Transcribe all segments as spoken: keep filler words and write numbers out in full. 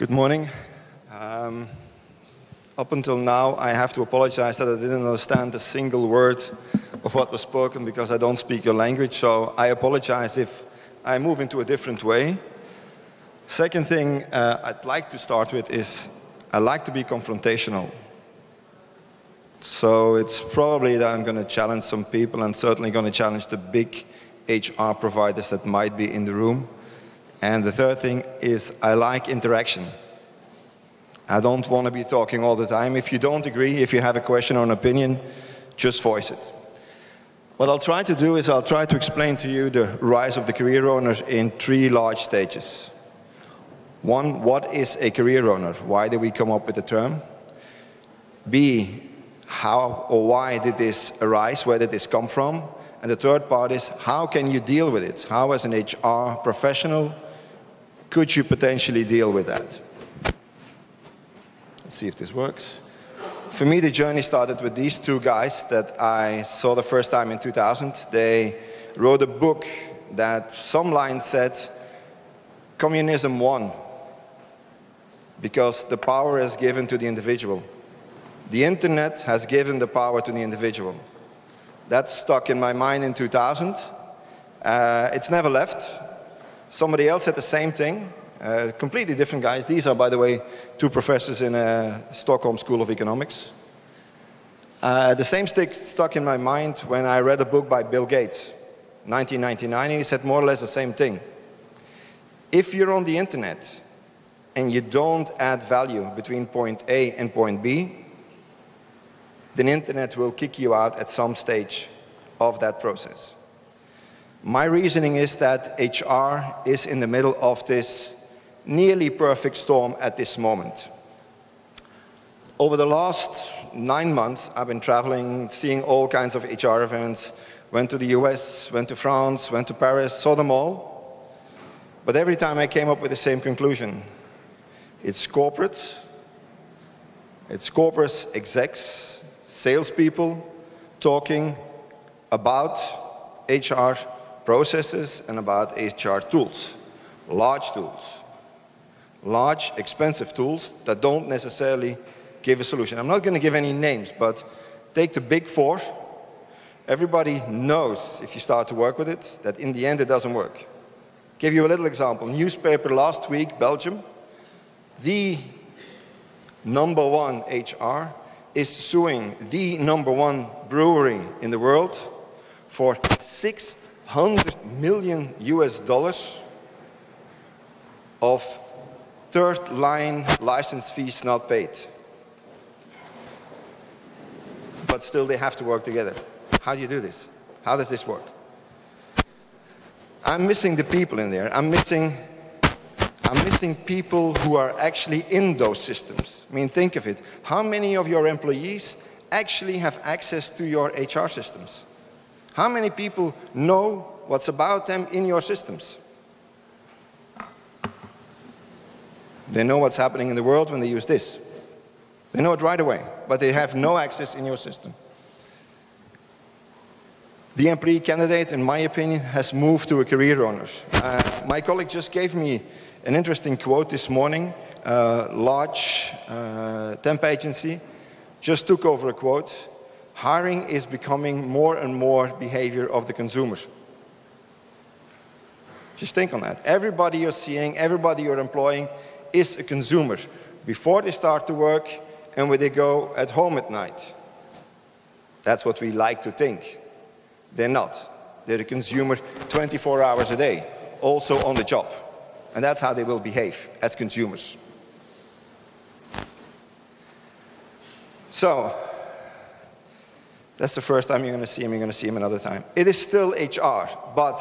Good morning. Um, up until now, I have to apologize that I didn't understand a single word of what was spoken because I don't speak your language, so I apologize if I move into a different way. Second thing uh, I'd like to start with is I like to be confrontational. So it's probably that I'm going to challenge some people and certainly going to challenge the big H R providers that might be in the room. And the third thing is I like interaction. I don't want to be talking all the time. If you don't agree, if you have a question or an opinion, just voice it. What I'll try to do is I'll try to explain to you the rise of the career owner in three large stages. One, what is a career owner? Why did we come up with the term? B, how or why did this arise? Where did this come from? And the third part is, how can you deal with it? How, as an H R professional, could you potentially deal with that? Let's see if this works. For me, the journey started with these two guys that I saw the first time in two thousand. They wrote a book that some line said, communism won, because the power is given to the individual. The internet has given the power to the individual. That stuck in my mind in two thousand. Uh, it's never left. Somebody else said the same thing, uh, completely different guys. These are, by the way, two professors in a Stockholm School of Economics. Uh, the same stick stuck in my mind when I read a book by Bill Gates, nineteen ninety-nine, and he said more or less the same thing. If you're on the internet and you don't add value between point A and point B, the internet will kick you out at some stage of that process. My reasoning is that H R is in the middle of this nearly perfect storm at this moment. Over the last nine months, I've been traveling, seeing all kinds of H R events, went to the U S, went to France, went to Paris, saw them all. But every time I came up with the same conclusion. It's corporate, it's corporate execs, salespeople talking about H R processes and about H R tools, large tools, large expensive tools that don't necessarily give a solution. I'm not going to give any names, but take the big four. Everybody knows, if you start to work with it, that in the end it doesn't work. Give you a little example. Newspaper last week, Belgium, the number one H R is suing the number one brewery in the world for six hundred million U S dollars of third line license fees not paid. But still they have to work together. How do you do this? How does this work? I'm missing the people in there. I'm missing, I'm missing people who are actually in those systems. I mean, think of it. How many of your employees actually have access to your H R systems? How many people know what's about them in your systems? They know what's happening in the world when they use this. They know it right away, but they have no access in your system. The employee candidate, in my opinion, has moved to a career owner. Uh, my colleague just gave me an interesting quote this morning. Uh, large uh, temp agency just took over a quote. Hiring is becoming more and more behavior of the consumers. Just think on that. Everybody you're seeing, everybody you're employing is a consumer before they start to work and when they go at home at night. That's what we like to think. They're not. They're a consumer twenty-four hours a day, also on the job. And that's how they will behave as consumers. So, that's the first time you're going to see him. You're going to see him another time. It is still H R, but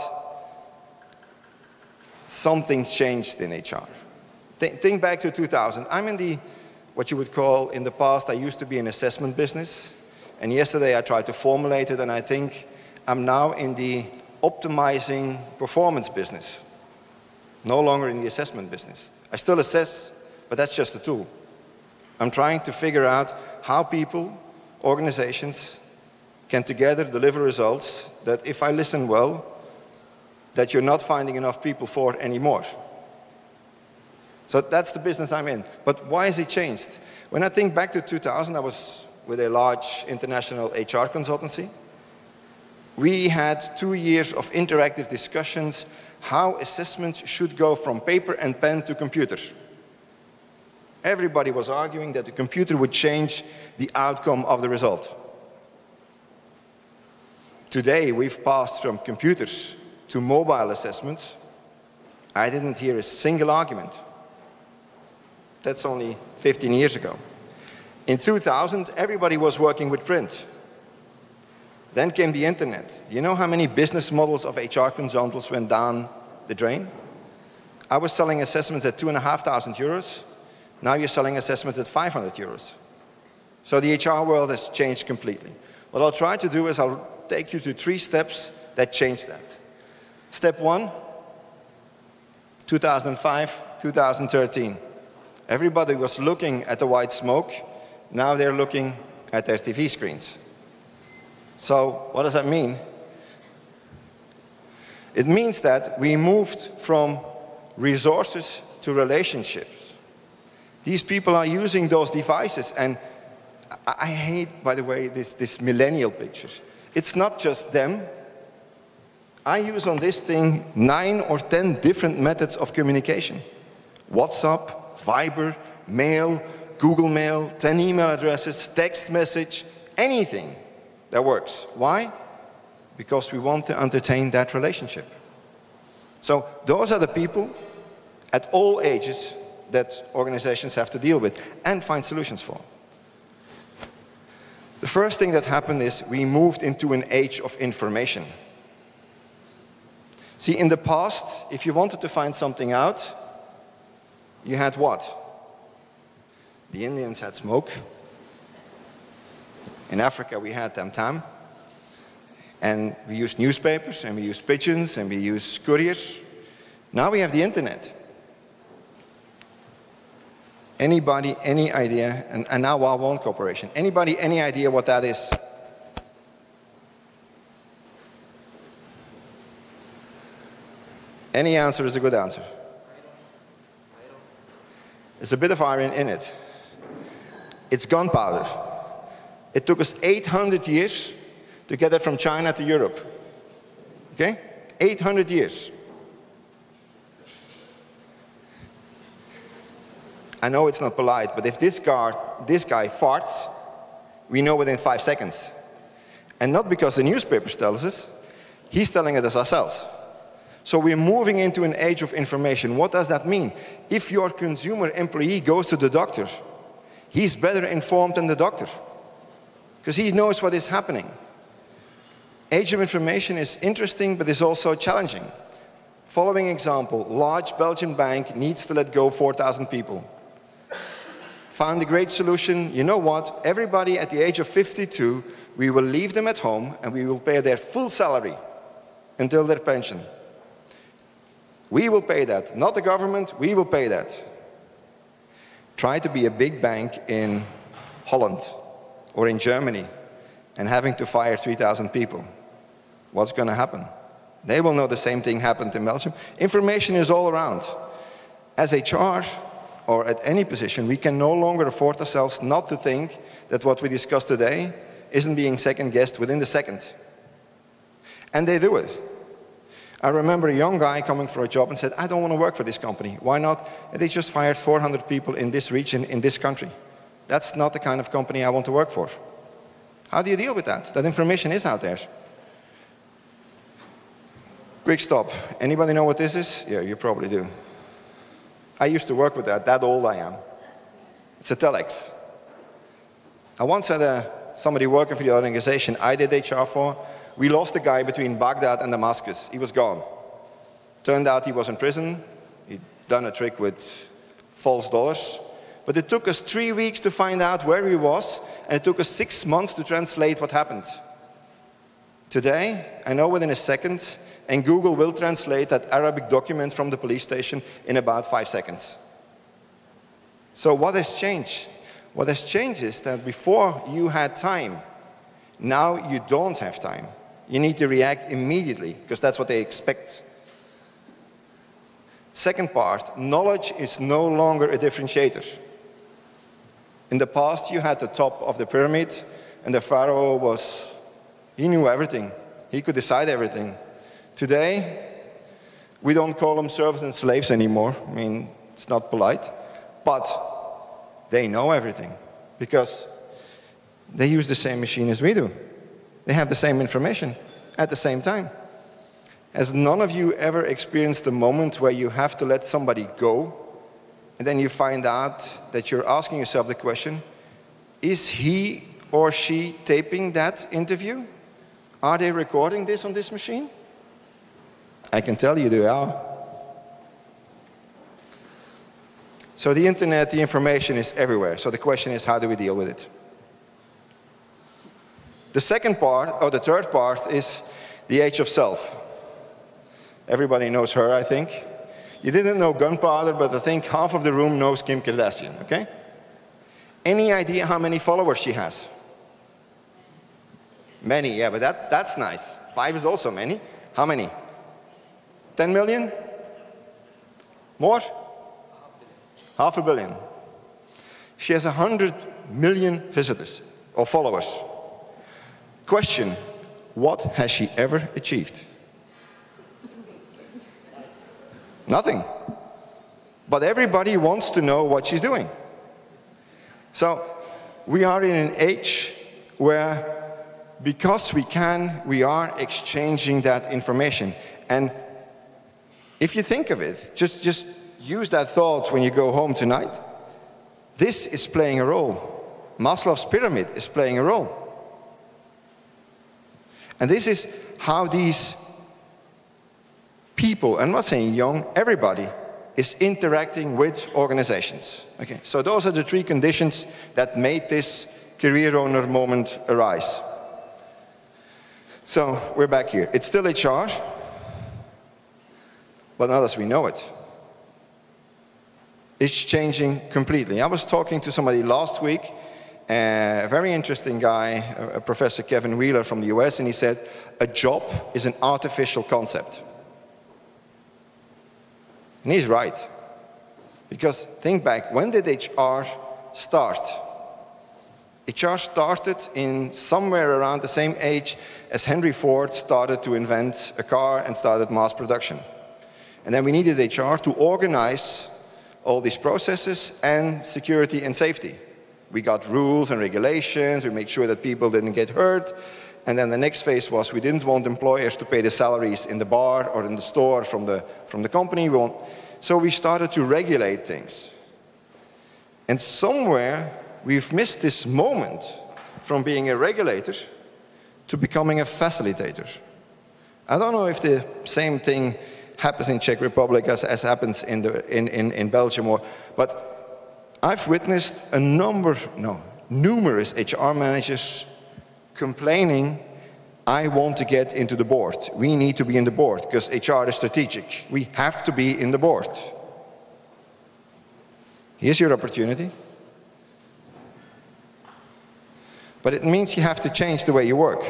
something changed in H R. Think, think back to two thousand. I'm in the, what you would call, in the past, I used to be in assessment business. And yesterday I tried to formulate it, and I think I'm now in the optimizing performance business. No longer in the assessment business. I still assess, but that's just a tool. I'm trying to figure out how people, organizations, can together deliver results that, if I listen well, that you're not finding enough people for anymore. So that's the business I'm in. But why has it changed? When I think back to two thousand, I was with a large international H R consultancy. We had two years of interactive discussions how assessments should go from paper and pen to computers. Everybody was arguing that the computer would change the outcome of the result. Today, we've passed from computers to mobile assessments. I didn't hear a single argument. That's only fifteen years ago. In two thousand, everybody was working with print. Then came the internet. Do you know how many business models of H R consultants went down the drain? I was selling assessments at two and a half thousand euros. Now you're selling assessments at five hundred euros. So the H R world has changed completely. What I'll try to do is I'll take you to three steps that change that. Step one, two thousand five, two thousand thirteen. Everybody was looking at the white smoke. Now they're looking at their T V screens. So what does that mean? It means that we moved from resources to relationships. These people are using those devices, and I, I hate, by the way, this, this millennial picture. It's not just them. I use on this thing nine or ten different methods of communication. WhatsApp, Viber, mail, Google Mail, ten email addresses, text message, anything that works. Why? Because we want to entertain that relationship. So those are the people at all ages that organizations have to deal with and find solutions for. The first thing that happened is we moved into an age of information. See, in the past, if you wanted to find something out, you had what? The Indians had smoke. In Africa, we had tam-tam. And we used newspapers, and we used pigeons, and we used couriers. Now we have the internet. Anybody, any idea, and, and now Wawon Corporation, anybody, any idea what that is? Any answer is a good answer. There's a bit of iron in it. It's gunpowder. It took us eight hundred years to get it from China to Europe. Okay? eight hundred years. I know it's not polite, but if this guy, this guy farts, we know within five seconds. And not because the newspapers tell us, he's telling it us ourselves. So we're moving into an age of information. What does that mean? If your consumer employee goes to the doctor, he's better informed than the doctor, because he knows what is happening. Age of information is interesting, but is also challenging. Following example, large Belgian bank needs to let go four thousand people. Found a great solution. You know what? Everybody at the age of fifty-two, we will leave them at home and we will pay their full salary until their pension. We will pay that. Not the government, we will pay that. Try to be a big bank in Holland or in Germany and having to fire three thousand people. What's going to happen? They will know the same thing happened in Belgium. Information is all around. As H R, or at any position, we can no longer afford ourselves not to think that what we discussed today isn't being second-guessed within the second. And they do it. I remember a young guy coming for a job and said, I don't want to work for this company. Why not? And they just fired four hundred people in this region, in this country. That's not the kind of company I want to work for. How do you deal with that? That information is out there. Quick stop. Anybody know what this is? Yeah, you probably do. I used to work with that, that old I am. It's a telex. I once had a, somebody working for the organization I did H R for. We lost a guy between Baghdad and Damascus. He was gone. Turned out he was in prison. He'd done a trick with false dollars. But it took us three weeks to find out where he was, and it took us six months to translate what happened. Today, I know within a second, and Google will translate that Arabic document from the police station in about five seconds. So what has changed? What has changed is that before you had time, now you don't have time. You need to react immediately, because that's what they expect. Second part, knowledge is no longer a differentiator. In the past, you had the top of the pyramid, and the pharaoh was, he knew everything. He could decide everything. Today, we don't call them servants and slaves anymore. I mean, it's not polite. But they know everything because they use the same machine as we do. They have the same information at the same time. Has none of you ever experienced the moment where you have to let somebody go, and then you find out that you're asking yourself the question, is he or she taping that interview? Are they recording this on this machine? I can tell you they are. So the internet, the information is everywhere. So the question is, how do we deal with it? The second part, or the third part, is the age of self. Everybody knows her, I think. You didn't know gunpowder, but I think half of the room knows Kim Kardashian, okay? Any idea how many followers she has? Many, yeah, but that, that's nice. Five is also many. How many? ten million? More? Half a billion. She has one hundred million visitors or followers. Question, what has she ever achieved? Nothing. But everybody wants to know what she's doing. So we are in an age where, because we can, we are exchanging that information. And if you think of it, just, just use that thought when you go home tonight. This is playing a role. Maslow's pyramid is playing a role. And this is how these people, I'm not saying young, everybody is interacting with organizations. Okay, so those are the three conditions that made this career owner moment arise. So we're back here. It's still H R, but not as we know it. It's changing completely. I was talking to somebody last week, a very interesting guy, a Professor Kevin Wheeler from the U S, and he said, a job is an artificial concept. And he's right. Because think back, when did H R start? H R started in somewhere around the same age as Henry Ford started to invent a car and started mass production. And then we needed H R to organize all these processes and security and safety. We got rules and regulations, we made sure that people didn't get hurt, and then the next phase was we didn't want employers to pay the salaries in the bar or in the store from the, from the company. We want, so we started to regulate things. And somewhere we've missed this moment from being a regulator to becoming a facilitator. I don't know if the same thing happens in Czech Republic as, as happens in, the, in, in, in Belgium, or, but I've witnessed a number, no, numerous H R managers complaining, I want to get into the board. We need to be in the board because H R is strategic. We have to be in the board. Here's your opportunity. But it means you have to change the way you work.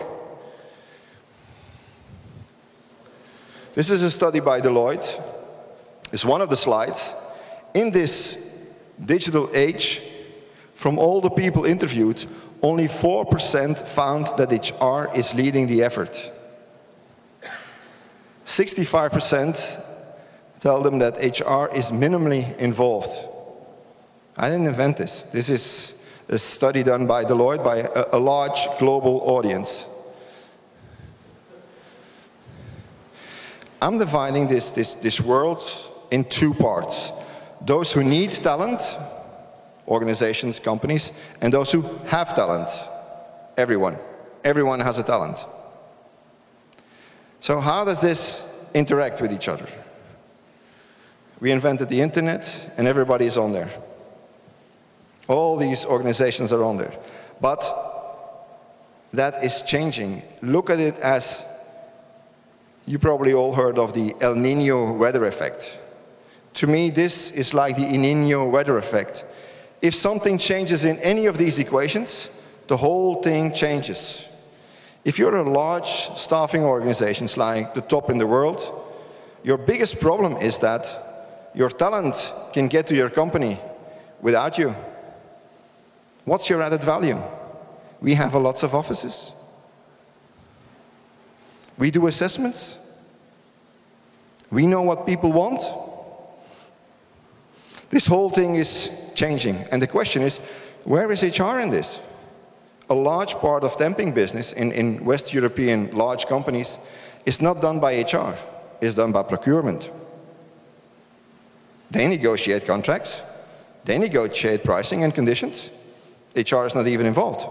This is a study by Deloitte. It's one of the slides. In this digital age, from all the people interviewed, only four percent found that H R is leading the effort. sixty-five percent tell them that H R is minimally involved. I didn't invent this. This is a study done by Deloitte by a, a large global audience. I'm dividing this, this, this world in two parts. Those who need talent, organizations, companies, and those who have talent, everyone. Everyone has a talent. So how does this interact with each other? We invented the internet and everybody is on there. All these organizations are on there. But that is changing. Look at it as, you probably all heard of the El Nino weather effect. To me, this is like the El Nino weather effect. If something changes in any of these equations, the whole thing changes. If you're a large staffing organization, like the top in the world, your biggest problem is that Your talent can get to your company without you. What's your added value? We have a lots of offices. We do assessments. We know what people want. This whole thing is changing. And the question is, where is H R in this? A large part of temping business in, in West European large companies is not done by H R. It's done by procurement. They negotiate contracts. They negotiate pricing and conditions. H R is not even involved.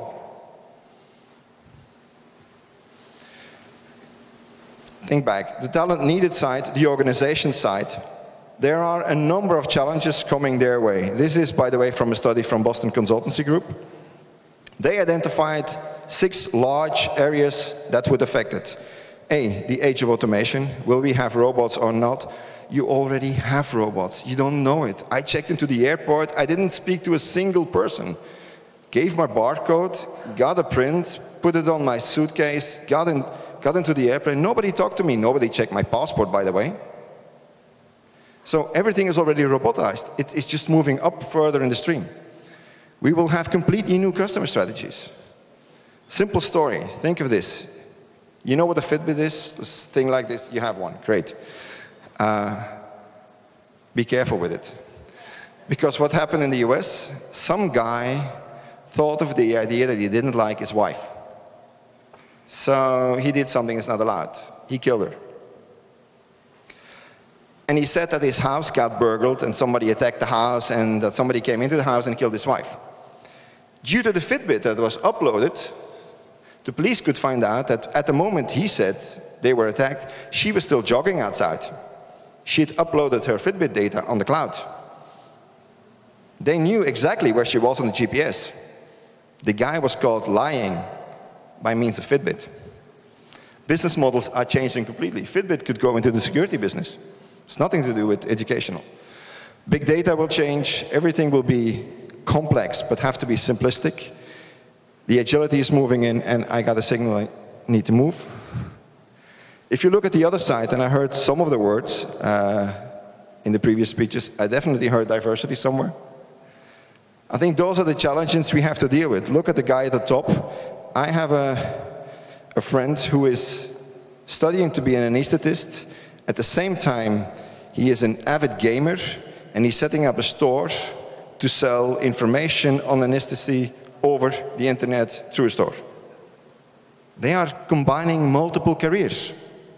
Think back, the talent needed side, the organization side. There are a number of challenges coming their way. This is, by the way, from a study from Boston Consultancy Group. They identified six large areas that would affect it. A, the age of automation. Will we have robots or not? You already have robots. You don't know it. I checked into the airport. I didn't speak to a single person. Gave my barcode, got a print, put it on my suitcase, got, in, got into the airplane. Nobody talked to me. Nobody checked my passport, by the way. So everything is already robotized. It, it's just moving up further in the stream. We will have completely new customer strategies. Simple story. Think of this. You know what a Fitbit is? This thing like this. You have one. Great. Uh, be careful with it. Because what happened in the U S, some guy thought of the idea that he didn't like his wife. So he did something that's not allowed. He killed her. And he said that his house got burgled and somebody attacked the house and that somebody came into the house and killed his wife. Due to the Fitbit that was uploaded, the police could find out that at the moment he said they were attacked, she was still jogging outside. She had uploaded her Fitbit data on the cloud. They knew exactly where she was on the G P S. The guy was caught lying by means of Fitbit. Business models are changing completely. Fitbit could go into the security business. It's nothing to do with educational. Big data will change. Everything will be complex, but have to be simplistic. The agility is moving in, and I got a signal I need to move. If you look at the other side, and I heard some of the words uh, in the previous speeches, I definitely heard diversity somewhere. I think those are the challenges we have to deal with. Look at the guy at the top. I have a, a friend who is studying to be an anesthetist. At the same time, he is an avid gamer, and he's setting up a store to sell information on anesthesia over the internet through a store. They are combining multiple careers.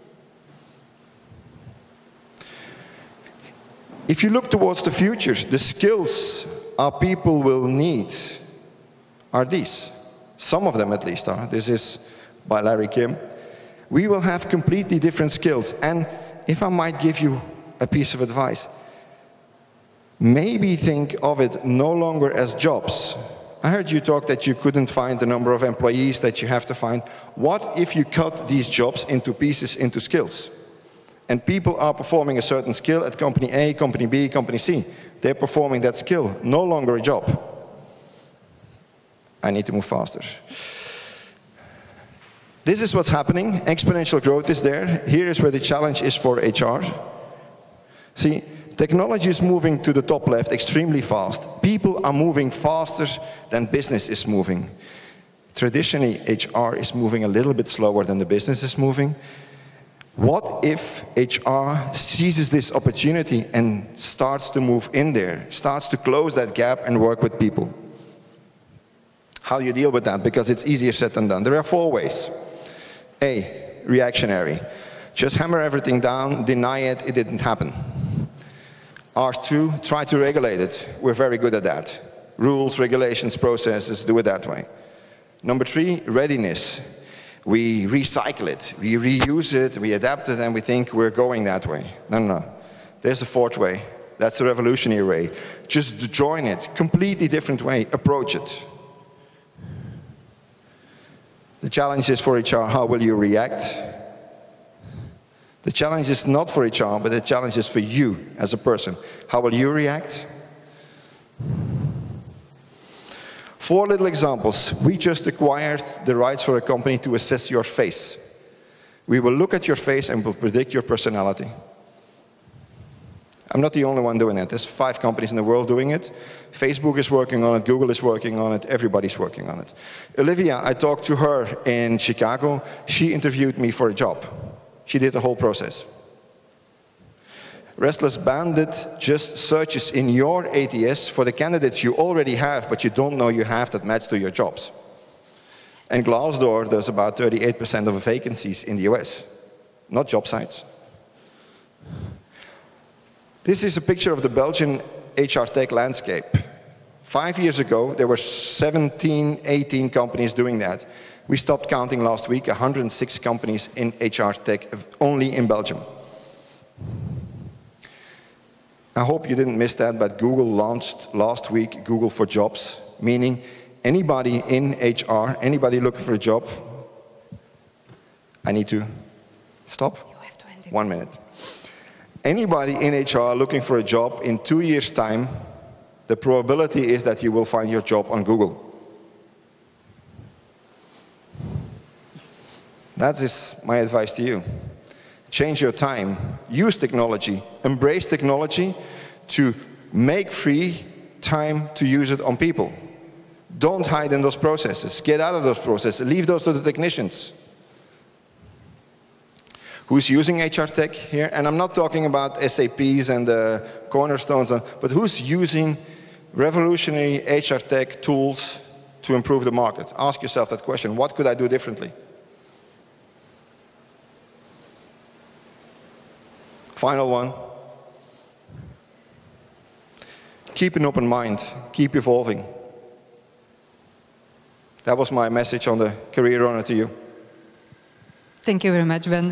If you look towards the future, the skills our people will need are these. Some of them at least are. This is by Larry Kim. We will have completely different skills. And if I might give you a piece of advice, maybe think of it no longer as jobs. I heard you talk that you couldn't find the number of employees that you have to find. What if you cut these jobs into pieces, into skills? And people are performing a certain skill at company A, company B, company C. They're performing that skill, no longer a job. I need to move faster. This is what's happening. Exponential growth is there. Here is where the challenge is for H R. See, technology is moving to the top left extremely fast. People are moving faster than business is moving. Traditionally, H R is moving a little bit slower than the business is moving. What if H R seizes this opportunity and starts to move in there, starts to close that gap and work with people? How do you deal with that? Because it's easier said than done. There are four ways. A, reactionary. Just hammer everything down, deny it, it didn't happen. R two, try to regulate it. We're very good at that. Rules, regulations, processes, do it that way. Number three, readiness. We recycle it, we reuse it, we adapt it, and we think we're going that way. No, no, no. There's a fourth way. That's the revolutionary way. Just join it, completely different way, approach it. The challenge is for H R, how will you react? The challenge is not for H R, but the challenge is for you as a person. How will you react? Four little examples. We just acquired the rights for a company to assess your face. We will look at your face and will predict your personality. I'm not the only one doing it. There's five companies in the world doing it. Facebook is working on it, Google is working on it, everybody's working on it. Olivia, I talked to her in Chicago. She interviewed me for a job. She did the whole process. Restless Bandit just searches in your A T S for the candidates you already have, but you don't know you have that match to your jobs. And Glassdoor does about thirty-eight percent of the vacancies in the U S, not job sites. This is a picture of the Belgian H R tech landscape. Five years ago, there were seventeen, eighteen companies doing that. We stopped counting last week, one hundred six companies in H R tech, only in Belgium. I hope you didn't miss that, but Google launched last week Google for Jobs, meaning anybody in H R, anybody looking for a job, I need to stop? You have to end it. One minute. Anybody in H R looking for a job in two years' time, the probability is that you will find your job on Google. That is my advice to you. Change your time, use technology, embrace technology to make free time to use it on people. Don't hide in those processes. Get out of those processes. Leave those to the technicians. Who's using H R tech here? And I'm not talking about S A Ps and the cornerstones, but who's using revolutionary H R tech tools to improve the market? Ask yourself that question. What could I do differently? Final one. Keep an open mind. Keep evolving. That was my message on the Career Runner to you. Thank you very much, Ben.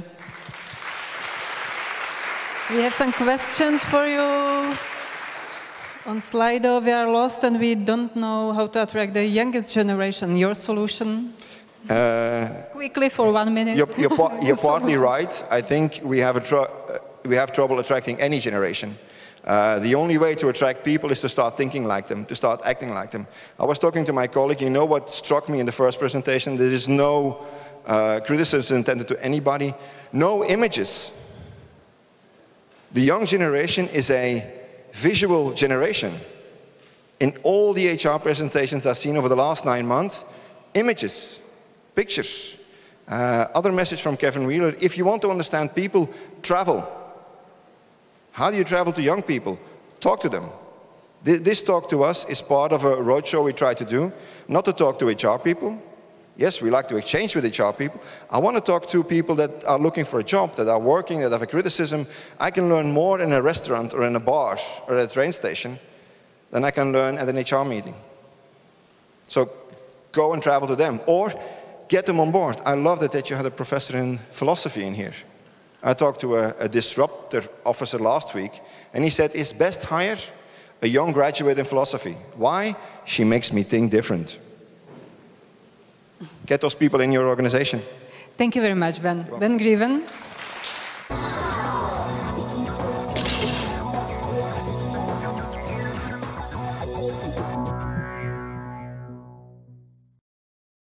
We have some questions for you. On Slido, we are lost and we don't know how to attract the youngest generation. Your solution? Uh, Quickly for one minute. You're, you're, par you're partly right. I think we have, a tr uh, we have trouble attracting any generation. Uh, the only way to attract people is to start thinking like them, to start acting like them. I was talking to my colleague, you know what struck me in the first presentation? There is no uh, criticism intended to anybody, no images. The young generation is a visual generation. In all the H R presentations I've seen over the last nine months, images, pictures. Uh, other message from Kevin Wheeler, if you want to understand people, travel. How do you travel to young people? Talk to them. This talk to us is part of a roadshow we try to do, not to talk to H R people. Yes, we like to exchange with H R people. I want to talk to people that are looking for a job, that are working, that have a criticism. I can learn more in a restaurant or in a bar or at a train station than I can learn at an H R meeting. So go and travel to them or get them on board. I love that, that you had a professor in philosophy in here. I talked to a, a disruptor officer last week, and he said, it's best hire a young graduate in philosophy. Why? She makes me think different. Get those people in your organization. Thank you very much, Ben. Ben Grieven.